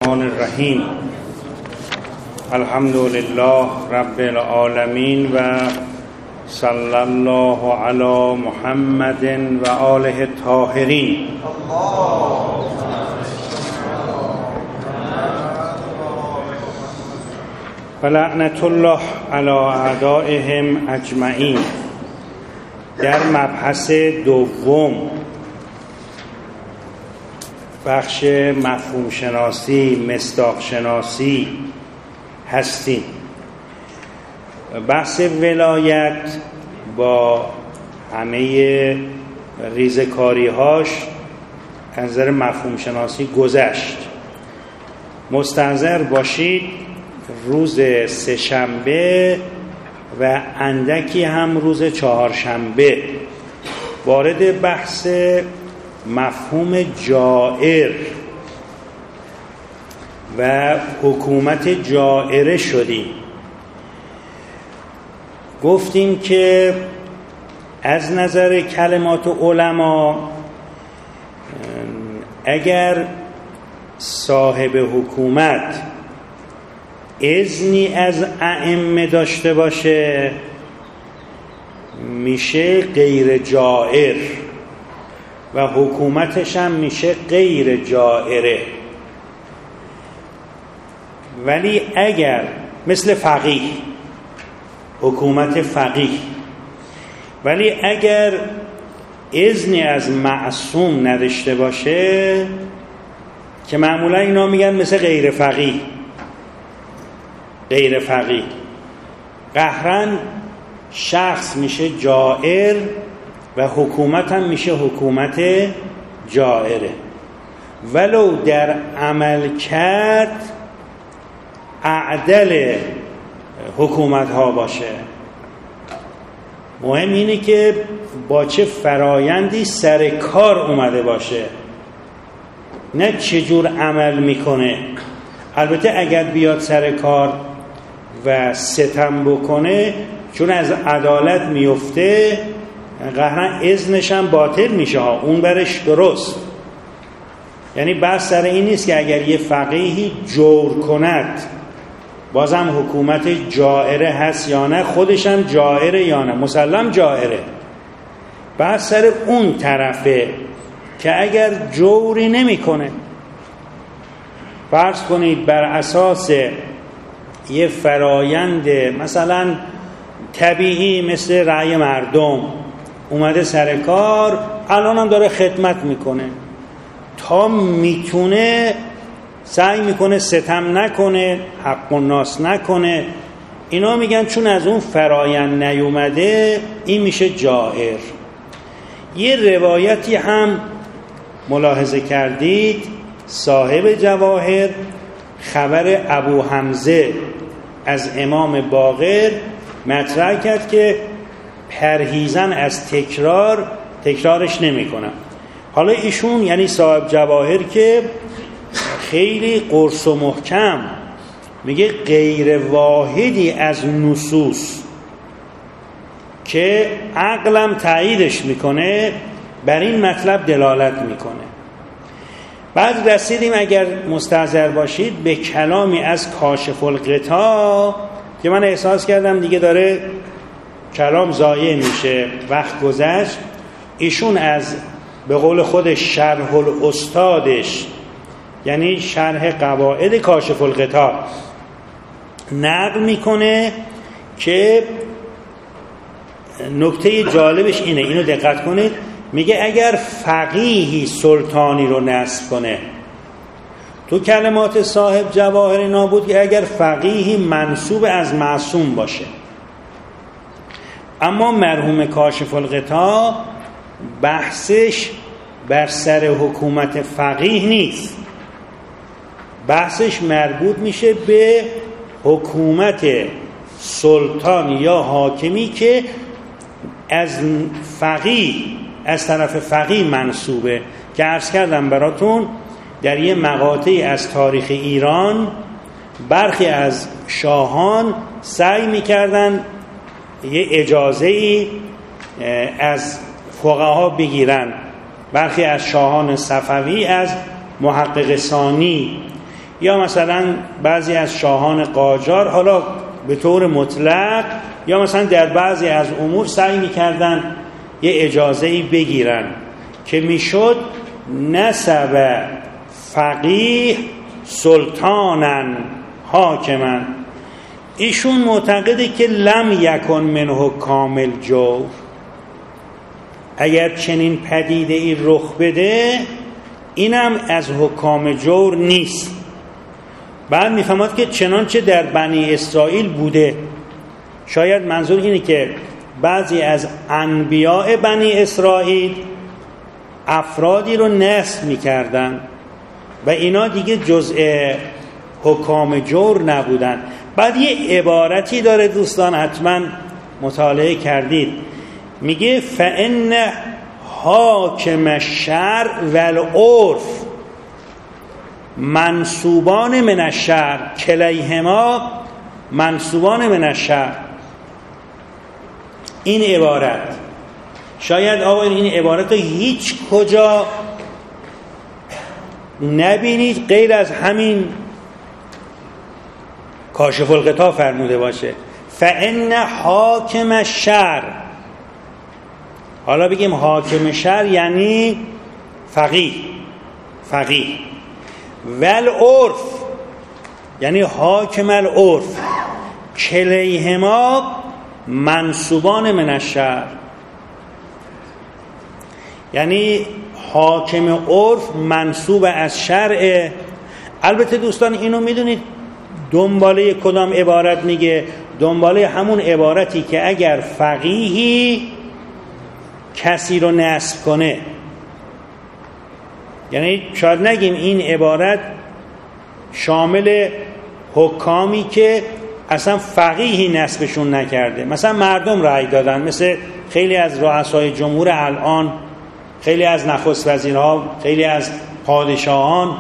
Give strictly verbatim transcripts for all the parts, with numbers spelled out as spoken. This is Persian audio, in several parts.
الرحمن الرحیم. الحمد لله رب العالمین و صلی الله علی محمد و آله الطاهرین. و لعنت الله علی اعدائهم اجمعین. در مبحث دوم، بخش مفهوم شناسی، مصداق شناسی هستیم. بحث ولایت با همه ریزکاری هاش از نظر مفهوم شناسی گذشت. مستحضر باشید روز سه شنبه و اندکی هم روز چهارشنبه وارد بحث مفهوم جائر و حکومت جائره شدیم. گفتیم که از نظر کلمات علما اگر صاحب حکومت اذنی از ائمه داشته باشه میشه غیر جائر و حکومتش هم میشه غیر جائره. ولی اگر مثل فقیه، حکومت فقیه، ولی اگر اذنی از معصوم نداشته باشه که معمولا اینا میگن مثل غیر فقیه، غیر فقیه قهرن شخص میشه جائر و حکومت هم میشه حکومت جائره، ولو در عمل کرد اعدل حکومت ها باشه. مهم اینه که با چه فرایندی سر کار اومده باشه، نه چجور عمل میکنه. البته اگر بیاد سر کار و ستم بکنه چون از عدالت میفته قهرن اذنش هم باطل میشه ها، اون برش درست. یعنی بحث سر این نیست که اگر یه فقیهی جور کند بازم حکومت جائره هست یا نه، خودش هم جائره یا نه، مسلم جائره. بحث سر اون طرفه که اگر جوری نمی کنه، فرض کنید بر اساس یه فرایند مثلا طبیعی مثل رأی مردم اومده سر کار، الان هم داره خدمت میکنه، تا میتونه سعی میکنه ستم نکنه، حق الناس نکنه. اینا میگن چون از اون فرایند نیومده این میشه جائر. یه روایتی هم ملاحظه کردید صاحب جواهر خبر ابو حمزه از امام باقر مطرح کرد که پرهیزن از تکرار تکرارش نمی کنم. حالا ایشون یعنی صاحب جواهر که خیلی قرص و محکم میگه غیر واحدی از نصوص که عقلم تاییدش میکنه بر این مطلب دلالت میکنه. بعد رسیدیم اگر مستحضر باشید به کلامی از کاشف الغطا که من احساس کردم دیگه داره کلام ضایع میشه، وقت گذشت. ایشون از به قول خودش شرح الاستادش یعنی شرح قواعد کاشف الغطا نقل میکنه که نکته جالبش اینه، اینو دقت کنید، میگه اگر فقیهی سلطانی رو نصب کنه، تو کلمات صاحب جواهر اینا بود که اگر فقیهی منسوب از معصوم باشه. اما مرحوم کاشف الغطا بحثش بر سر حکومت فقیه نیست، بحثش مربوط میشه به حکومت سلطان یا حاکمی که از فقیه، از طرف فقیه منسوبه. که عرض کردم براتون در یه مقاطعی از تاریخ ایران برخی از شاهان سعی میکردن یه اجازه‌ای از فقها بگیرن. برخی از شاهان صفوی از محقق ثانی یا مثلا بعضی از شاهان قاجار حالا به طور مطلق، یا مثلا در بعضی از امور سعی میکردن یه اجازه‌ای بگیرن که میشد نسب فقیه سلطانن حاکمن. ایشون معتقده که لم یکن منه کامل جور، اگر چنین پدیده ای رخ بده اینم از حکام جور نیست. بعد میفهمد که چنانچه در بنی اسرائیل بوده. شاید منظور اینه که بعضی از انبیاء بنی اسرائیل افرادی رو نسب میکردن و اینا دیگه جزء حکام جور نبودن. بعد یه عبارتی داره دوستان حتما مطالعه کردید، میگه فإن حاکم الشرع والعرف منصوبان من الشرع کلیهما منصوبان من الشرع. این عبارت شاید آقا این عبارت رو هیچ کجا نبینید غیر از همین کاشف الغطا فرموده باشه فإن حاکم الشرع. حالا بگیم حاکم شرع یعنی فقیه، فقیه. والعرف یعنی حاکم العرف، کلیهما منصوبان من الشرع. یعنی حاکم عرف منصوب از شرع. البته دوستان اینو میدونید دنباله کدام عبارت میگه؟ دنباله همون عبارتی که اگر فقیهی کسی رو نسب کنه، یعنی شاید نگیم این عبارت شامل حکامی که اصلا فقیهی نسبشون نکرده، مثلا مردم رأی دادن، مثل خیلی از رؤسای جمهور الان، خیلی از نخست وزیرها، خیلی از پادشاهان.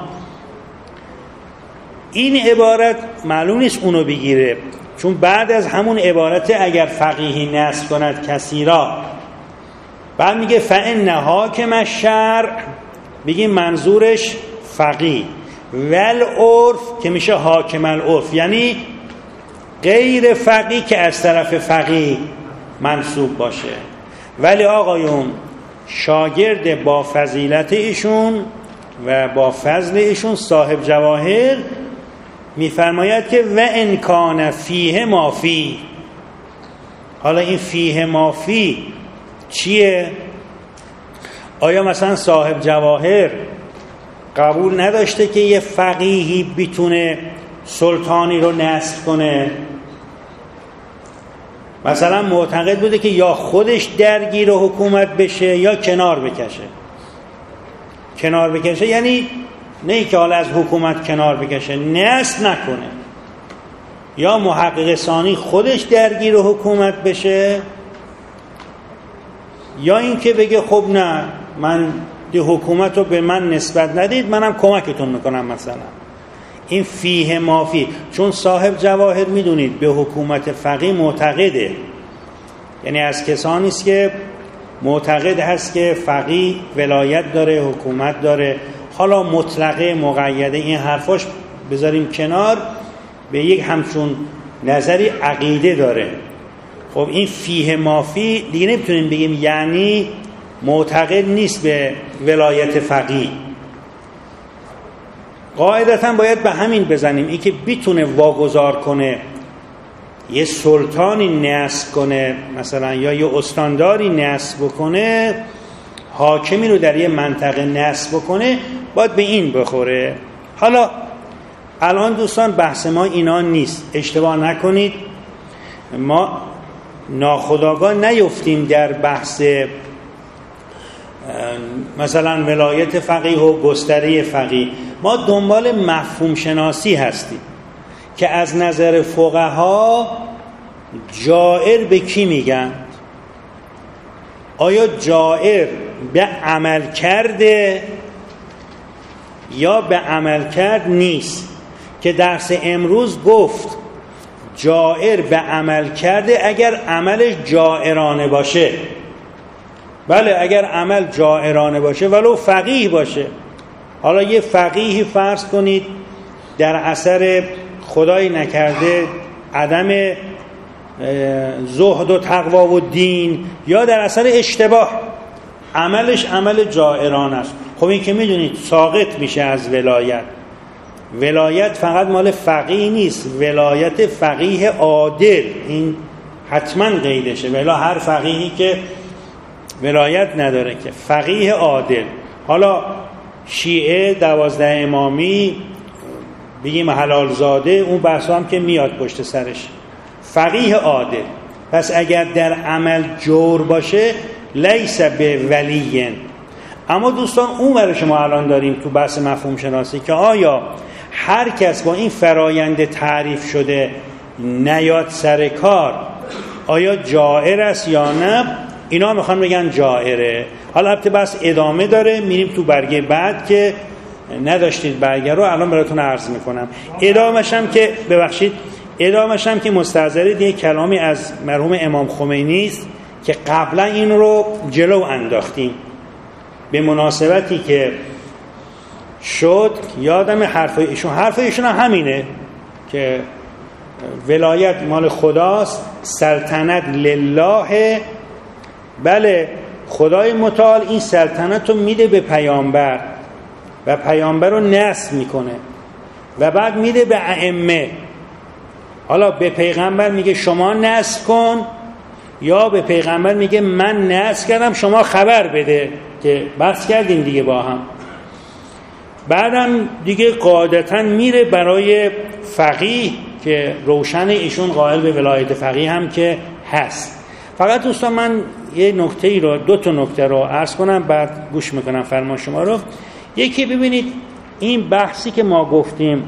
این عبارت معلوم نیست اونو بگیره، چون بعد از همون عبارت اگر فقیهی نسب کند کسی را، بعد میگه فإن حاکم الشرع، بگیم منظورش فقیه، والعرف که میشه حاکم العرف، یعنی غیر فقیه که از طرف فقیه منصوب باشه. ولی آقایون شاگرد با فضیلت ایشون و با فضل ایشون صاحب جواهر میفرماید که و ان کان فیه ما فی. حالا این فیه ما فی چیه؟ آیا مثلا صاحب جواهر قبول نداشته که یه فقیهی بتونه سلطانی رو نصب کنه؟ مثلا معتقد بوده که یا خودش درگیر حکومت بشه یا کنار بکشه. کنار بکشه یعنی نه که حالا از حکومت کنار بکشه، نصب نکنه، یا محقق ثانی خودش درگیر حکومت بشه، یا اینکه بگه خب نه من دی حکومت رو به من نسبت ندید، منم کمکتون میکنم مثلا. این فیه مافی، چون صاحب جواهر میدونید به حکومت فقیه معتقده، یعنی از کسانی است که معتقد هست که فقیه ولایت داره، حکومت داره. حالا مطلقه مقیده این حرفاش بذاریم کنار، به یک همچون نظری عقیده داره. خب این فیه مافی دیگه نمیتونیم بگیم یعنی معتقد نیست به ولایت فقیه. قاعدتا باید به همین بزنیم، این که بیتونه واگذار کنه، یه سلطانی نصب کنه مثلا، یا یه استانداری نصب کنه، حاکمی رو در یه منطقه نصب کنه، باید به این بخوره. حالا الان دوستان بحث ما اینا نیست، اشتباه نکنید، ما ناخودآگاه نیفتیم در بحث مثلا ولایت فقیه و گستره فقیه. ما دنبال مفهوم شناسی هستیم که از نظر فقها جائر به کی میگن؟ آیا جائر به عمل کرده یا به عمل کرد نیست؟ که درس امروز گفت جائر به عمل کرده اگر عملش جائرانه باشه. بله اگر عمل جائرانه باشه ولو فقیه باشه. حالا یه فقیهی فرض کنید در اثر خدای نکرده عدم زهد و تقوا و دین، یا در اثر اشتباه عملش عمل جائران است. خب این که میدونید ساقط میشه از ولایت. ولایت فقط مال فقیه نیست، ولایت فقیه عادل، این حتما قیدشه، ولی هر فقیهی که ولایت نداره که فقیه عادل. حالا شیعه دوازده امامی بگیم حلال زاده، اون بحث هم که میاد پشت سرش، فقیه عادل. پس اگر در عمل جور باشه لیس به ولیین. اما دوستان اون ورش ما الان داریم تو بحث مفهوم شناسی که آیا هر کس با این فرایند تعریف شده نیاد سر کار آیا جائر است یا نه؟ اینا میخوان بگن جائره. حالا البته بس ادامه داره، میریم تو برگه بعد که نداشتید برگه رو الان براتون عرض میکنم. ادامه‌ش هم که ببخشید ادامه‌ش هم که مستحضرید یک کلامی از مرحوم امام خمینی است که قبلا این رو جلو انداختیم به مناسبتی که شد. یادم حرف ایشون حرف ایشون هم همینه که ولایت مال خداست، سلطنت لله. بله خدای متعال این سلطنت رو میده به پیامبر و پیامبر رو نصب میکنه و بعد میده به ائمه. حالا به پیغمبر میگه شما نصب کن، یا به پیغمبر میگه من نصب کردم شما خبر بده، که بحث کردیم دیگه با هم. بعدم دیگه قاعدتا میره برای فقیه که روشن ایشون قائل به ولایت فقیه هم که هست. فقط دوستان من یه نکته ای رو دو تا نکته رو عرض کنم بعد گوش میکنم فرمان شما رو. یکی ببینید این بحثی که ما گفتیم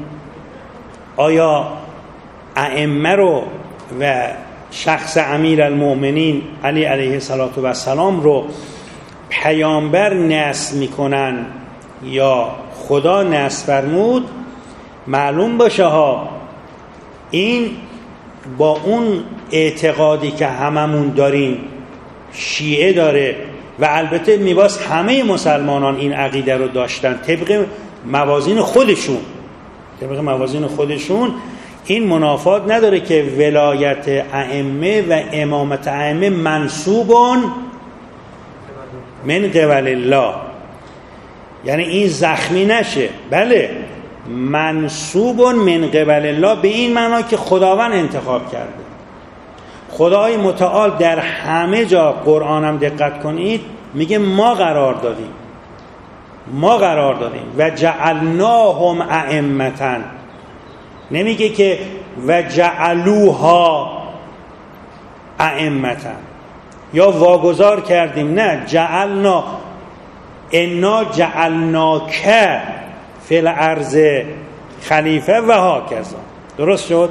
آیا ائمه رو و شخص امیرالمؤمنین علی علیه السلام رو پیامبر نصب میکنن یا خدا نصب فرمود، معلوم باشه ها این با اون اعتقادی که هممون داریم شیعه داره و البته میباس همه مسلمانان این عقیده رو داشتن طبق موازین خودشون طبق موازین خودشون این منافات نداره که ولایت ائمه و امامت ائمه منسوبون من قبل الله، یعنی این زخمی نشه. بله منسوبون من قبل الله به این معنا که خداوند انتخاب کرده. خدای متعال در همه جا قرآن هم دقت کنید میگه ما قرار دادیم ما قرار دادیم و جعلناهم ائمة، نمیگه که و جعلوها ائمة یا واگذار کردیم، نه جعلنا انا جعلناک فی الارض خلیفه و هاکذا. درست شد؟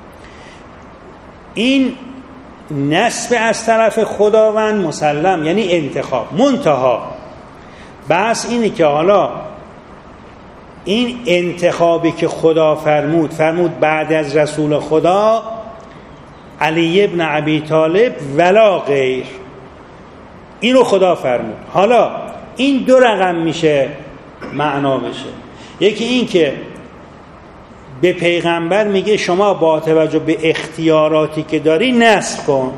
این نسب از طرف خداوند مسلم، یعنی انتخاب. منتها بس اینه که حالا این انتخابی که خدا فرمود فرمود بعد از رسول خدا علی ابن ابی طالب ولا غیر، اینو خدا فرمود. حالا این دو رقم میشه معنا بشه. یکی این که به پیغمبر میگه شما با توجه به اختیاراتی که داری نصب کن،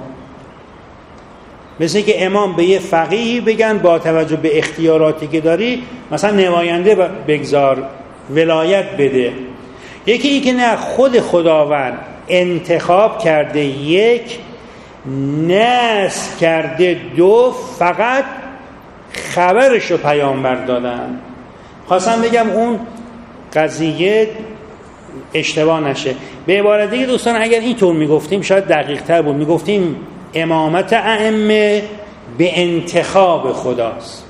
مثل که امام به یه فقیهی بگن با توجه به اختیاراتی که داری مثلا نماینده بگذار، ولایت بده. یکی این که نه، خود خداوند انتخاب کرده یک، نصب کرده دو، فقط خبرشو پیامبر دادن. خواستم بگم اون قضیه اشتباه نشه. به عبارت دیگه دوستان اگر اینطور میگفتیم شاید دقیق تر بود. میگفتیم امامت ائمه به انتخاب خداست.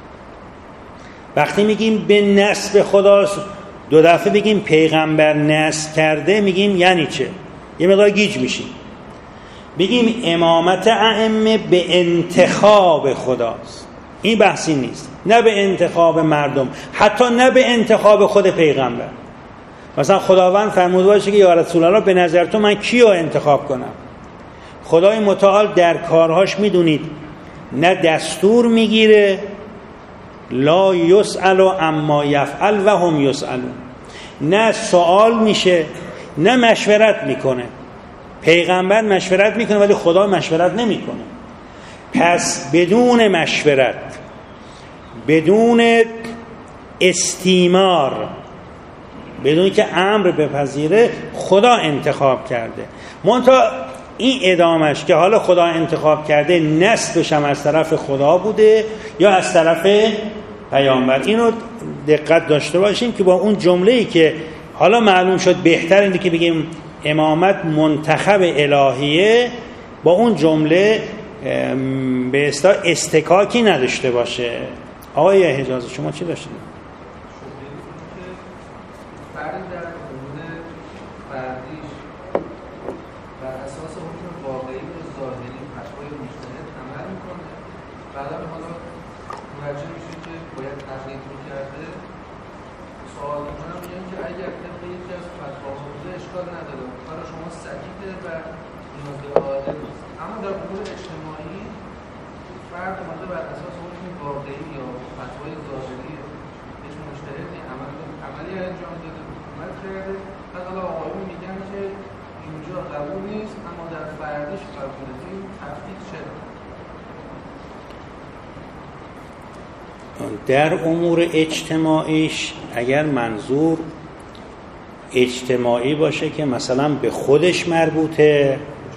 وقتی میگیم به نسب خداست دو دفعه بگیم پیغمبر نسب کرده، میگیم یعنی چه؟ یه مقدار گیج میشیم. بگیم امامت ائمه به انتخاب خداست، این بحثی نیست. نه به انتخاب مردم، حتی نه به انتخاب خود پیغمبر. مثلا خداوند فرموده باشه که یا رسول الله به نظر تو من کیو انتخاب کنم؟ خدای متعال در کارهاش میدونید نه دستور میگیره، لا یسأل عما یفعل و هم یسألون، نه سوال میشه نه مشورت میکنه. پیغمبر مشورت میکنه ولی خدا مشورت نمیکنه. پس بدون مشورت، بدون استیمار، بدون که امر بپذیره، خدا انتخاب کرده. منتها این ادامش که حالا خدا انتخاب کرده نسبش هم از طرف خدا بوده یا از طرف پیامبر، اینو دقت داشته باشیم که با اون جمله‌ای که حالا معلوم شد بهتر اینه که بگیم امامت منتخب الهیه، با اون جمله به اصطلاح استکاکی نداشته باشه. آقای حجازی شما چی داشتید؟ فرد در امور فردیش بر اساس حکم واقعی و ظاهری فتوای مجتهد عمل میکنه، بعدا حالا متوجه میشه که باید تقلید میکرده. سوال میکنم میگم که اگر طبق یکی از فتواها بوده اشکال نداره، کار شما صحیحه و نیاز به عادل نیست. اما در امور اجتماعی فرد اومده بر اساس حکم واقعی یا فتوای ظاهری هیچ مجتهدی عمل عملی انجام داده، عمل کرده، بعد حالا آقایون میگن که اینجا قبول نیست اما در فردیش قبوله. این تفکیک چرا؟ در امور اجتماعیش اگر منظور اجتماعی باشه که مثلا به خودش مربوطه،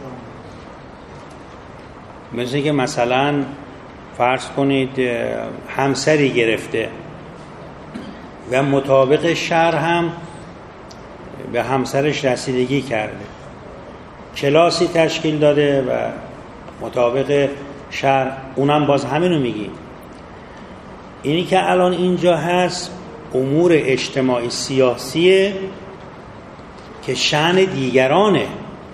مثل که مثلا فرض کنید همسری گرفته و مطابق شرع هم به همسرش رسیدگی کرده، کلاسی تشکیل داده و مطابق شرع، اونم باز همینو میگیم. اینی که الان اینجا هست امور اجتماعی سیاسیه که شأن دیگرانه.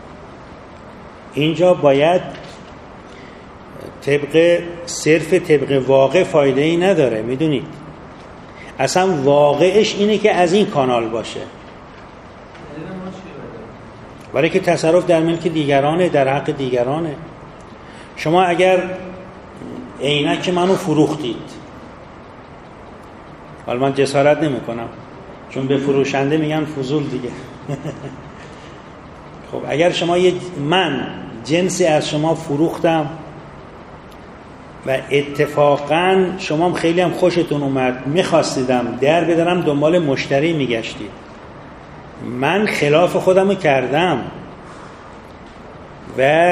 اینجا باید طبق صرف طبق واقع فایده ای نداره. میدونید اصلا واقعش اینه که از این کانال باشه، برای که تصرف در ملک دیگرانه، در حق دیگرانه. شما اگر عینک منو فروختید، حالا من جسارت نمی کنم چون به فروشنده میگن فضول دیگه خب اگر شما یه من جنسی از شما فروختم و اتفاقا شما هم خیلی هم خوشتون اومد، میخواستیدم در بدارم دنبال مشتری میگشتید، من خلاف خودمو کردم و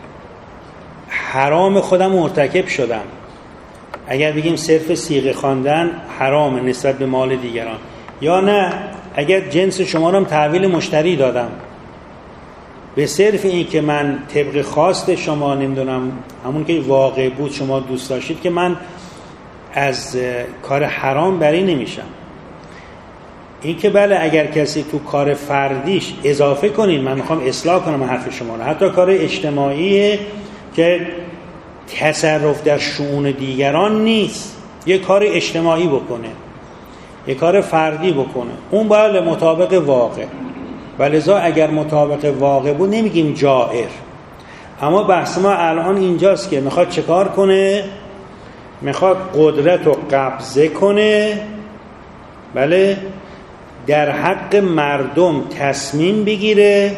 حرام خودم مرتکب شدم. اگر بگیم صرف صیغه خواندن حرام نسبت به مال دیگران، یا نه اگر جنس شما رو هم تحویل مشتری دادم به صرف این که من طبق خواست شما نمیدونم همون که واقع بود شما دوست داشتید، که من از کار حرام بری نمیشم. این که بله اگر کسی تو کار فردیش اضافه کنید، من میخوام اصلاح کنم حرف شما رو، حتی کار اجتماعیه که تصرف در شؤون دیگران نیست، یه کار اجتماعی بکنه، یه کار فردی بکنه، اون باید مطابق واقع. ولذا اگر مطابق واقع بود نمیگیم جائر. اما بحث ما الان اینجاست که میخواد چه کار کنه؟ میخواد قدرت رو قبضه کنه، بله، در حق مردم تصمیم بگیره،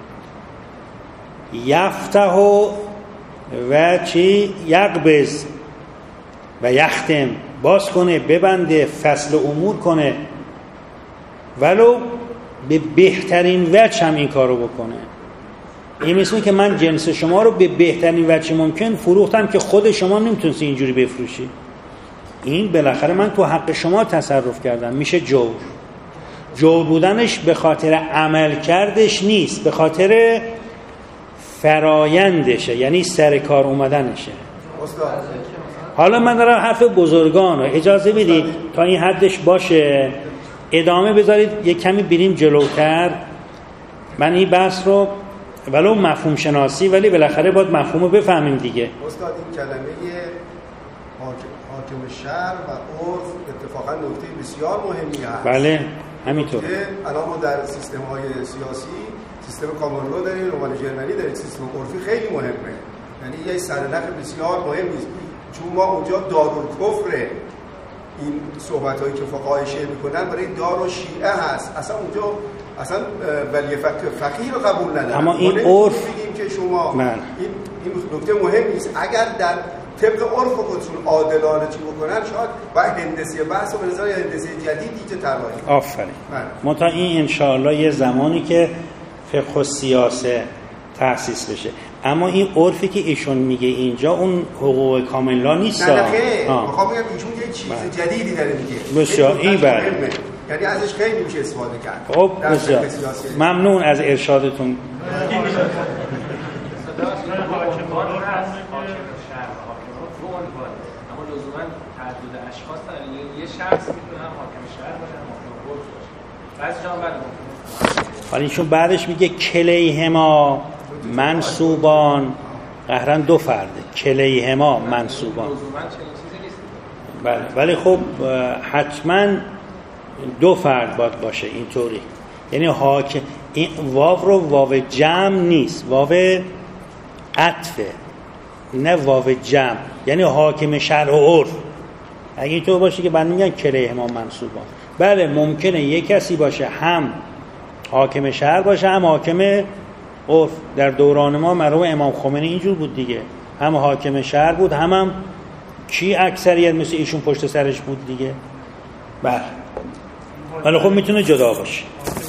یفتح و چی؟ یقبض و یختم، باز کنه، ببنده، فصل امور کنه، ولو به بهترین وجه هم این کارو بکنه. این مثل که من جنس شما رو به بهترین وجه ممکن فروختم که خود شما نمیتونستی اینجوری بفروشی، این بالاخره من تو حق شما تصرف کردم، میشه جور. جور بودنش به خاطر عمل کردش نیست، به خاطر فرایندشه، یعنی سر کار اومدنشه. حالا من دارم حرف بزرگان رو اجازه بدید تا این حدش باشه، ادامه بذارید یک کمی بریم جلوتر. من این بحث رو ولو مفهوم شناسی ولی بالاخره باید مفهوم رو بفهمیم دیگه. استاد این کلمه حاکم شرع و عرف اتفاقا نکته بسیار مهمی هست. بله همینطور. الان ما در سیستم های سیاسی سیستم کامن لو داریم، رمان جرمنی داریم، سیستم عرفی خیلی مهمه، یعنی یه سرنخ بسیار مهم نیست، چون ما اونجا دارالکفره این صحبت‌هایی که فقهای شیعه میکنن برای دار و شیعه هست، اصلا اونجا اصلا ولی فقیه رو قبول ندارن. اما این عرف بگیم که شما من. این این نکته مهم نیست، اگر در طبق عرف خودشون عادلانه چی بکنن شاید و هندسی بحث و به نظر هندسی جدیدی که طراحی. آفرین. متا این ان شاء الله یه زمانی که فقه و سیاست تأسیس بشه. اما این عرفی که ایشون میگه اینجا اون حقوق کاملا نیست. نه نه خیلی میخوام بگم ایشون یه چیز من. جدیدی داره میگه. بسیار این بله. یعنی ازش خیلی میشه استفاده کرد. خب بسیار ممنون از ارشادتون. اشخاص یه شخص میتونه هم حاکم شهر باشه هم حاکم قدس باشه. بعضی جا بعد حالا ایشون بعدش میگه کلیهما منصوبان، قهرن دو فرده، کلیهما منصوبان. بله ولی خب حتما دو فرد باید باشه اینطوری، یعنی حاکم. این واو رو واو جمع نیست، واو عطفه نه واو جمع، یعنی حاکم شرع و عرف. اگه اینطور باشه که بعد میگن کلیهما منصوبان. بله ممکنه یک کسی باشه هم حاکم شهر باشه هم حاکم عرف. در دوران ما مرحوم امام خمینی اینجور بود دیگه، هم حاکم شهر بود هم هم کی اکثریت مثل ایشون پشت سرش بود دیگه. بله ولی خب میتونه جدا باشه.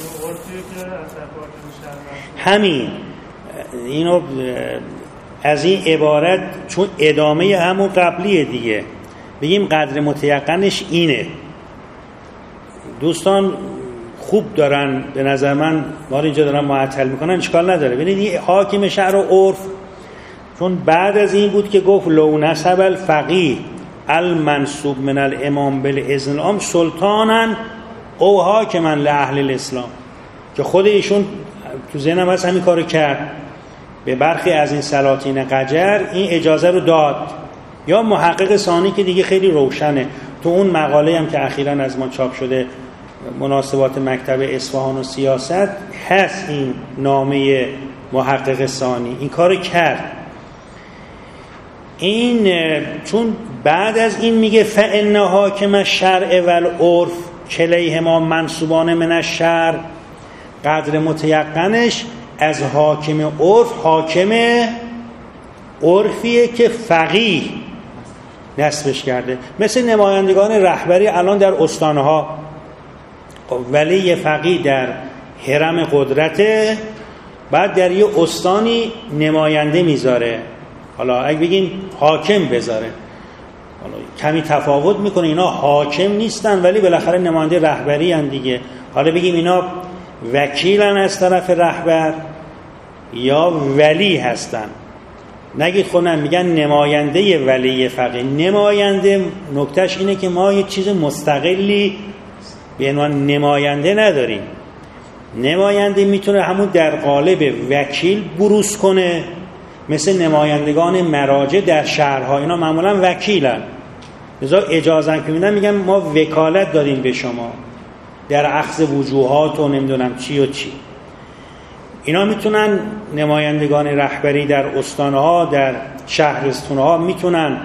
همین اینو از این عبارت چون ادامه همون قبلیه دیگه، بگیم قدر متیقنش اینه. دوستان خوب دارن به نظر من ما اینجا دارن معطل میکنن، اشکال نداره. ببینید حاکم شهر و عرف چون بعد از این بود که گفت لو نسب الفقیه المنصوب من الامام بالاذن العام سلطانا او حاکما لاهل الاسلام، که خود ایشون تو ذهنم هست همین کارو کرد، به برخی از این سلاطین قجر این اجازه رو داد. یا محقق ثانی که دیگه خیلی روشنه تو اون مقاله هم که اخیراً از ما چاپ شده مناسبات مکتب اصفهان و سیاست هست، این نامه محقق ثانی این کارو کرد. این چون بعد از این میگه فإن حاکم الشرع والعرف کلیهما منصوبان من الشرع، قدر متیقنش از حاکم عرف حاکم عرفیه که فقیه نسبش کرده، مثل نمایندگان رهبری الان در استانها. ولی فقیه در حرم قدرته، بعد در یه استانی نماینده میذاره. حالا اگه بگین حاکم بذاره حالا کمی تفاوت میکنه، اینا حاکم نیستن ولی بالاخره نماینده رهبری ان دیگه. حالا بگیم اینا وکیلن از طرف رهبر یا ولی هستن، نگید خودم میگن نماینده ولی فقیه. نماینده نکتهش اینه که ما یه چیز مستقلی به عنوان نماینده نداریم. نماینده میتونه همون در قالب وکیل بروز کنه، مثل نمایندگان مراجع در شهرها، اینا معمولا وکیلن، لذا اجازه که میدن میگن ما وکالت داریم به شما در اخذ وجوهات و نمیدونم چی و چی. اینا میتونن نمایندگان رهبری در استانها در شهرستانها میتونن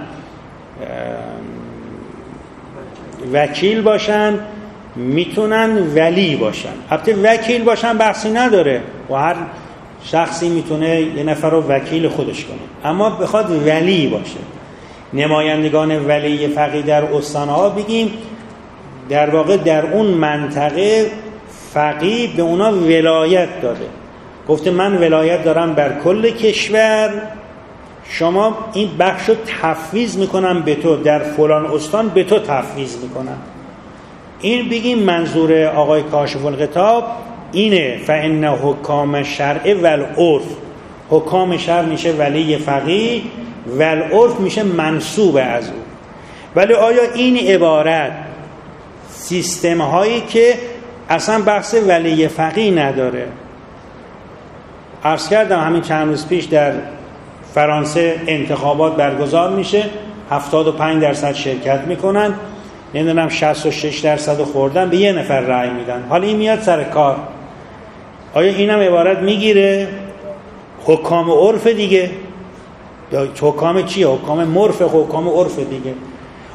وکیل باشن، میتونن ولی باشن. البته وکیل باشن بحثی نداره و هر شخصی میتونه یه نفر رو وکیل خودش کنه، اما بخواد ولی باشه. نمایندگان ولی فقیه در استانها بگیم در واقع در اون منطقه فقیه به اونا ولایت داده، گفته من ولایت دارم بر کل کشور، شما این بخش رو تفویض میکنم به تو، در فلان استان به تو تفویض میکنم. این بگیم منظور آقای کاشف الغطاب اینه، فإن حکام الشرع والعرف، حکام شرع میشه ولی فقیه، والعرف میشه منصوب از او. ولی آیا این عبارت سیستم هایی که اصلا بحث ولی فقیه نداره؟ عرض کردم همین چند روز پیش در فرانسه انتخابات برگزار میشه، هفتاد و پنج درصد شرکت میکنن، نمیدونم شصت و شش درصد خوردن به یه نفر رأی میدن. حالا این میاد سر کار، آیا اینم عبارت میگیره حکام عرف دیگه؟ حکام چیه؟ حکام مرف، حکام عرف دیگه.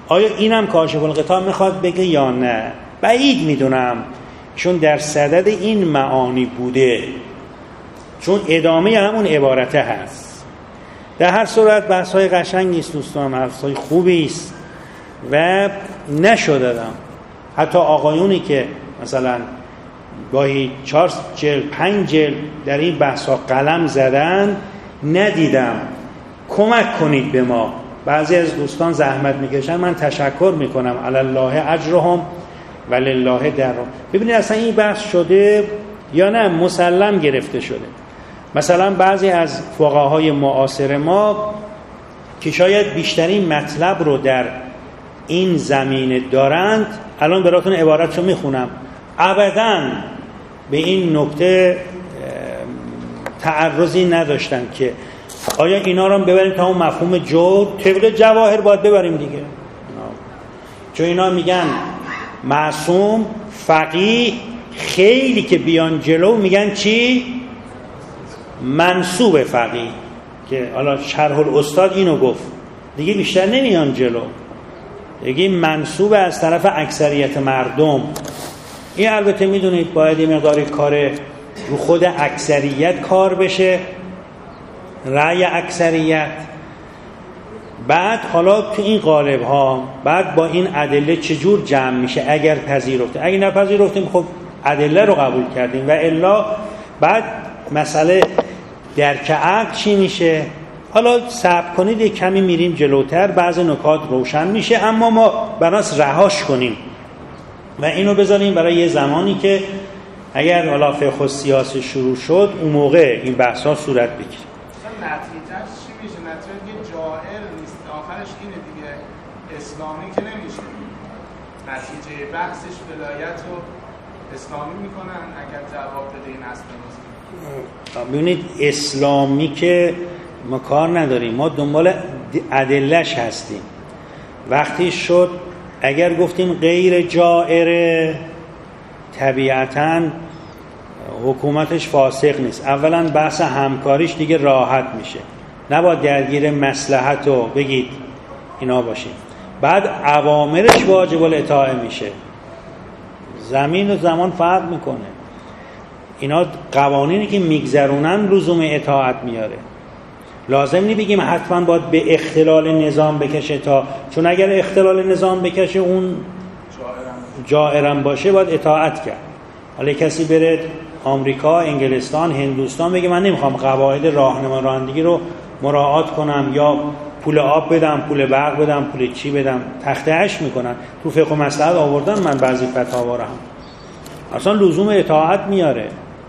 آیا اینم کاشف الغطا میخواد بگه یا نه؟ بعید میدونم، چون در صدد این معانی بوده، چون ادامه همون عبارته هست. در هر صورت بحث‌های قشنگی است دوستان، بحث‌های خوبی است و نشدادم. حتی آقایونی که مثلا گاهی چهار جلد پنج جلد در این بحث‌ها قلم زدن ندیدم. کمک کنید به ما. بعضی از دوستان زحمت میکشن، من تشکر میکنم، علی الله اجرهم ولله درهم. ببینید اصلا این بحث شده یا نه مسلم گرفته شده. مثلا بعضی از فقهای معاصر ما که شاید بیشترین مطلب رو در این زمینه دارند، الان براتون عبارتشو میخونم، ابداً به این نکته تعرضی نداشتن که آیا اینا رو ببریم تا اون مفهوم جو طبق جواهر باید ببریم دیگه. چون اینا میگن معصوم، فقیه، خیلی که بیان جلو میگن چی؟ منسوب فقیه، که حالا شرح الاستاد اینو گفت دیگه، بیشتر نمیان جلو، دیگه منسوب از طرف اکثریت مردم. این البته میدونید باید یه مقداری کار رو خود اکثریت کار بشه، رأی اکثریت. بعد حالا تو این قالب ها بعد با این ادله چجور جمع میشه اگر پذیرفته، اگه نپذیرفتیم خب ادله رو قبول کردیم و الا بعد مسئله درک عقل چی میشه. حالا صبر کنید یک کمی میریم جلوتر، بعضی نکات روشن میشه، اما ما بناس رهاش کنیم و اینو بذاریم برای یه زمانی که اگر حالا فقه و سیاسی شروع شد اون موقع این بحث ها صورت بگیره. مثلا نتیجهش چی میشه؟ نتیجه دیگه جائر نیست، آخرش اینه دیگه، اسلامی که نمیشه. نتیجه بحثش ولایت رو اسلامی میکنن اگر جواب بده این اصل نیست. ببینید اسلامی که ما کار نداریم، ما دنبال ادله‌اش هستیم. وقتی شد اگر گفتیم غیر جائره، طبیعتاً حکومتش فاسق نیست. اولا بحث همکاریش دیگه راحت میشه، نباید درگیر مصلحت رو بگید اینا باشیم. بعد اوامرش واجب الاطاعه میشه. زمین و زمان فرق میکنه. اینا قوانینی که میگذرونن لزوم اطاعت میاره. لازم نی بگیم حتما باید به اختلال نظام بکشه، تا چون اگر اختلال نظام بکشه اون جائرم باشه باید اطاعت کرد. حالا کسی بره آمریکا، انگلستان، هندوستان بگه من نمیخوام قواعد راهنما رانندگی رو مراعات کنم، یا پول آب بدم، پول برق بدم، پول چی بدم، تخته اش میکنن. تو فقه و مصلحت آوردن من بعضی فتاوا رو هم اصلا لزوم اطاعت میاره.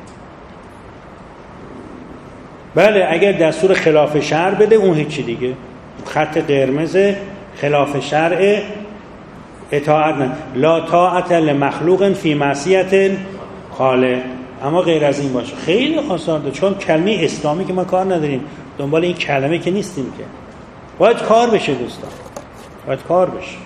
بله اگر دستور خلاف شرع بده اون هیچی دیگه، خط قرمز خلاف شرع اطاعت نه. لا طاعت لمخلوق فی معصیت خالق. اما غیر از این باشه خیلی آسانه، چون کلمه اسلامی که ما کار نداریم، دنبال این کلمه که نیستیم که. باید کار بشه دوستان، باید کار بشه.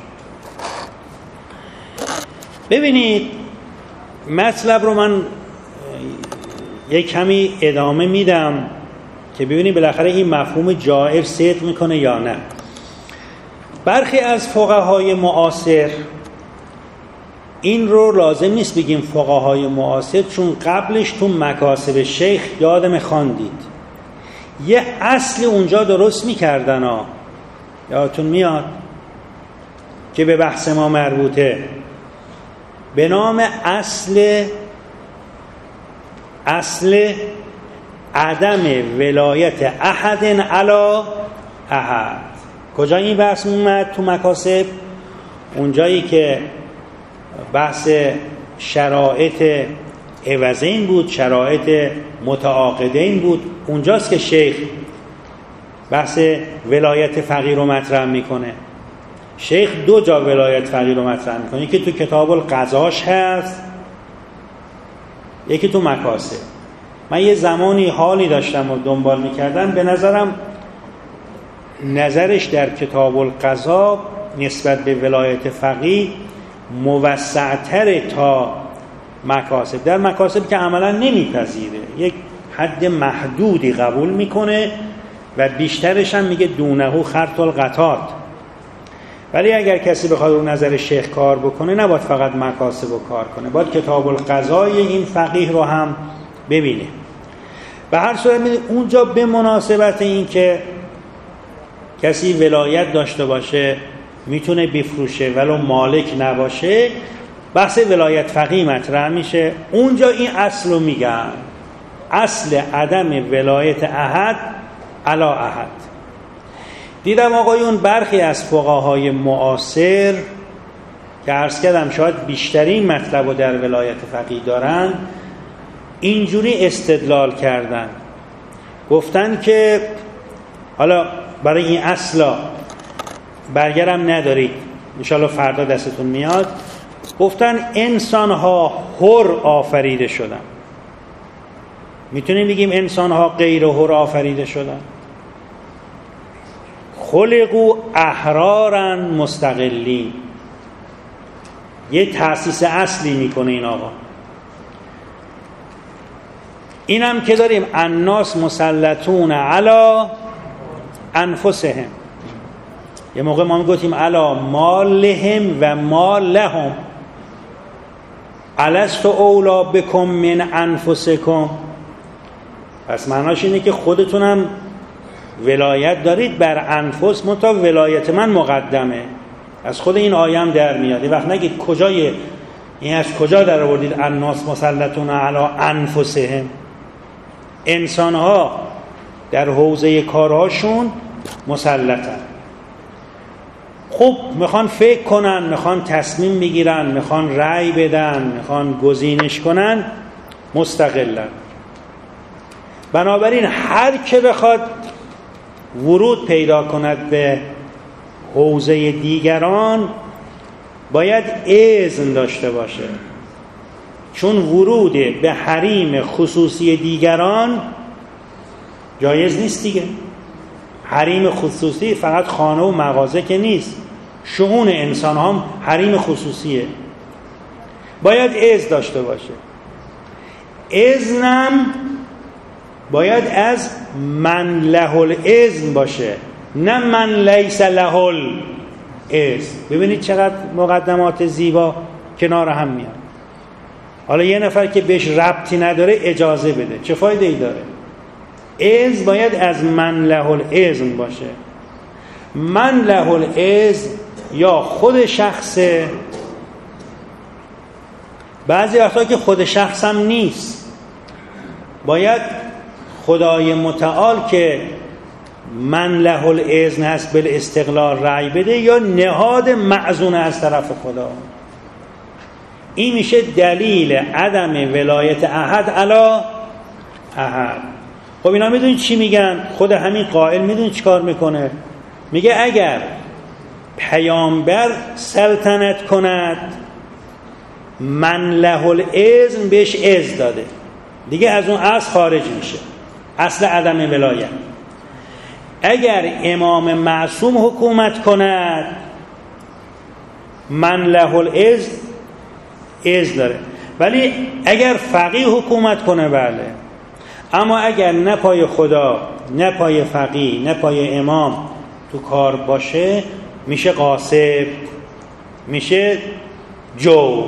ببینید مطلب رو من یک کمی ادامه میدم که ببینید بالاخره این مفهوم جائر صدق میکنه یا نه. برخی از فقهای معاصر، این رو لازم نیست بگیم فقهای معاصر، چون قبلش تو مکاسب شیخ یادم خواندید یه اصل اونجا درست میکردن ها، یادتون میاد که به بحث ما مربوطه، به نام اصل اصل عدم ولایت احد علی احد. کجا این بحث اومد تو مکاسب؟ اونجایی که بحث شرایط عوضین بود، شرایط متعاقدین بود، اونجاست که شیخ بحث ولایت فقیه رو مطرح میکنه. شیخ دو جا ولایت فقیه رو مطرح میکنه، یکی تو کتاب القضاش هست، یکی تو مکاسب. من یه زمانی حالی داشتم و دنبال میکردم، به نظرم نظرش در کتاب القضا نسبت به ولایت فقیه موسع‌تر تا مکاسب. در مکاسب که عملا نمیپذیره، یک حد محدودی قبول میکنه و بیشترش هم میگه دونه خرط القطات. ولی اگر کسی بخواد رو نظر شیخ کار بکنه نباید فقط مکاسب رو کار کنه، باید کتاب القضای این فقیه رو هم ببینه. به هر صورت اونجا به مناسبت این که کسی ولایت داشته باشه میتونه بفروشه ولو مالک نباشه، بحث ولایت فقیه مطرح میشه. اونجا این اصل رو میگن، اصل عدم ولایت احد علا احد. دیدم آقایون برخی از فقهای معاصر که عرض کردم شاید بیشترین مطلب رو در ولایت فقیه دارن، اینجوری استدلال کردن، گفتن که حالا برای این اصلا برگرم ندارید، انشاءالله فردا دستتون میاد، گفتن انسان ها حر آفریده شدن. میتونیم بگیم انسان ها غیر حر آفریده شدن؟ خلقوا احرارا مستقلین. یه تأسیس اصلی میکنه این آقا. اینم که داریم الناس مسلطون علی انفسهم، یه موقع ما میگفتیم علی مالهم و مال لهم، الست اولا بکم من انفسکم. پس معناش اینه که خودتونم ولایت دارید بر انفس، منتها ولایت من مقدمه. از خود این آیه هم در میاد. وقت نگید کجای این از کجا در آوردید الناس مسلطون علی انفسهم. انسان ها در حوزه کارهاشون مسلطن. خب میخوان فکر کنن، میخوان تصمیم بگیرن، میخوان رأی بدن، میخوان گزینش کنن، مستقلن. بنابراین هر که بخواد ورود پیدا کند به حوزه دیگران باید اذن داشته باشه، چون ورود به حریم خصوصی دیگران جایز نیست دیگه. حریم خصوصی فقط خانه و مغازه که نیست، شؤون انسان هم حریم خصوصیه، باید اذن داشته باشه. اذنم باید از من له الاذن باشه، نه من لیس له الاذن. ببینید چقدر مقدمات زیبا کنار هم میاد. حالا یه نفر که بهش ربطی نداره اجازه بده، چه فایده ای داره؟ اذن باید از من له الاذن باشه. من له الاذن یا خود شخصه، بعضی وقتا که خود شخص هم نیست، باید خدای متعال که من له الاذن هست بالاستقلال رأی بده، یا نهاد معزونه از طرف خدا. این میشه دلیل عدم ولایت احد علی احد. خب اینا میدونید چی میگن؟ خود همین قائل میدونید چی کار میکنه؟ میگه اگر پیامبر سلطنت کند من له الاذن بهش اذن داده، دیگه از اون اصل خارج میشه، اصل عدم ولایت. اگر امام معصوم حکومت کند من له الاذن اذن داره، ولی اگر فقیه حکومت کنه بله، اما اگر نه پای خدا نه پای فقیه نه پای امام تو کار باشه میشه غاصب، میشه جور.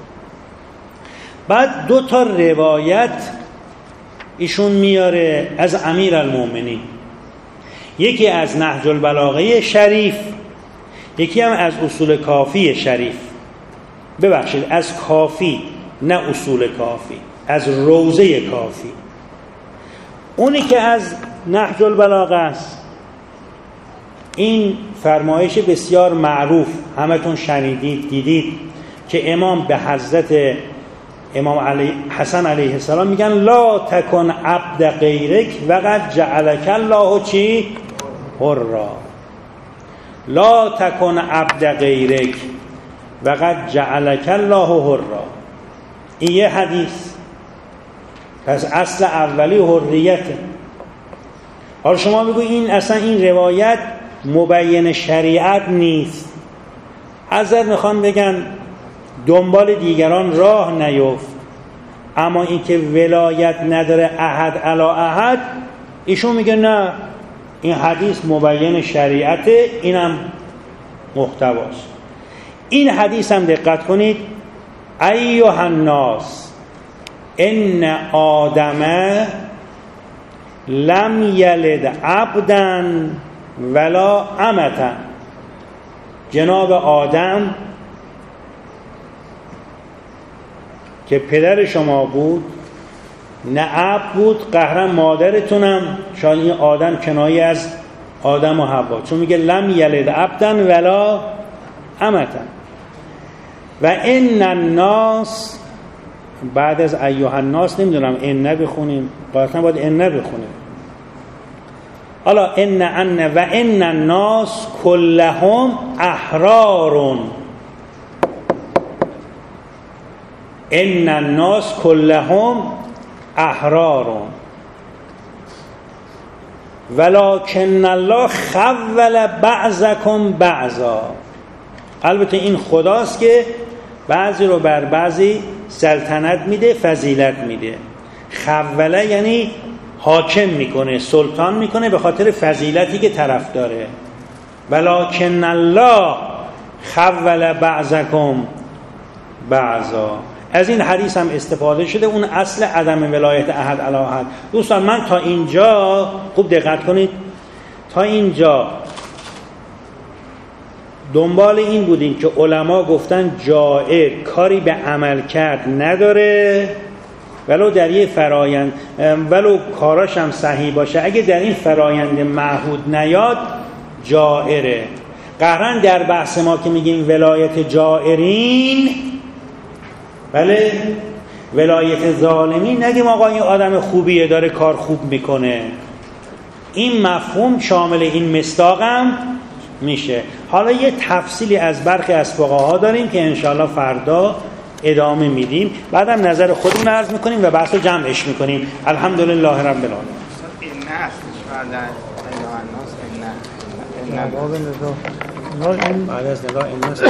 بعد دو تا روایت ایشون میاره از امیرالمومنین، یکی از نهج البلاغه شریف، یکی هم از اصول کافی شریف. ببخشید از کافی نه اصول کافی، از روضه کافی. اونی که از نهج البلاغه است، این فرمایش بسیار معروف همتون شنیدید دیدید که امام به حضرت امام علی حسن علیه السلام میگن لا تکن عبد غیرک وقد جعلک الله چی؟ حرا. لا تکن عبد غیرک وقد جعلک الله حرا. این یه حدیث. پس اصل اولی حریته. حالا شما بگو این اصلا این روایت مبین شریعت نیست، حضرت میخوان بگن دنبال دیگران راه نیفت، اما این که ولایت نداره احد علی احد، ایشون میگه نه این حدیث مبین شریعته، اینم محتواش. این حدیث هم دقت کنید، ایها الناس ان آدم لم یلد عبدا ولا امتا. جناب آدم که پدر شما بود نه عبد بود، قهرن مادرتونم. شاید این آدم کنایه از آدم و حوا، چون میگه لم یلد عبدا ولا امتا. و ان الناس، بعد از ایها الناس نمیدونم ان بخونیم، قاطعا باید ان بخونیم. حالا ان ان و ان الناس كلهم احرار. ان الناس كلهم احرار ولكن الله خول بعضکم بعضا. البته این خداست که بعضی رو بر بعضی سلطنت میده، فضیلت میده. خوله یعنی حاکم میکنه، سلطان میکنه به خاطر فضیلتی که طرف داره. ولکن الله خول بعضکم بعضا. از این حدیث هم استفاده شده، اون اصل عدم ولایت احد علی احد. دوستان من تا اینجا خوب دقت کنید، تا اینجا دنبال این بودیم که علما گفتن جائر کاری به عمل کرد نداره، ولو در یه فرایند ولو کاراش هم صحیح باشه، اگه در این فرایند معهود نیاد جائره. قهرن در بحث ما که میگیم ولایت جائرین، بله ولایت ظالمین نگیم آقا این آدم خوبیه داره کار خوب میکنه. این مفهوم شامل این مصداقم میشه. حالا یه تفصیلی از برخی از فقها داریم که انشاءالله فردا ادامه میدیم، بعدم نظر خودمون عرض میکنیم و بحث رو جمعش میکنیم. الحمدلله رب العالمین. این نه بعد این بعد از نگاه این است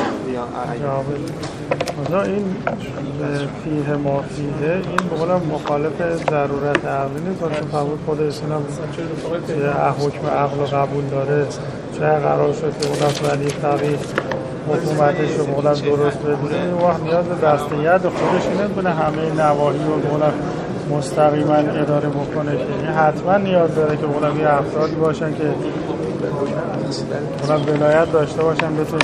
مثلا این فیه ما فیه این به قولم مخالف ضرورت عقلی نیست، چون فرمود خود اسلام حکم عقل و قبول داره. چه قرار شد که قولم ولی فقیه حکومتش رو قولم درست بدونه، این وقت نیاز به دست ید خودش نمیتونه همه نواحی رو قولم مستقیما اداره بکنه که این حتما نیاز داره که قولم یه افرادی باشن که قولم ولایت داشته باشن بتونه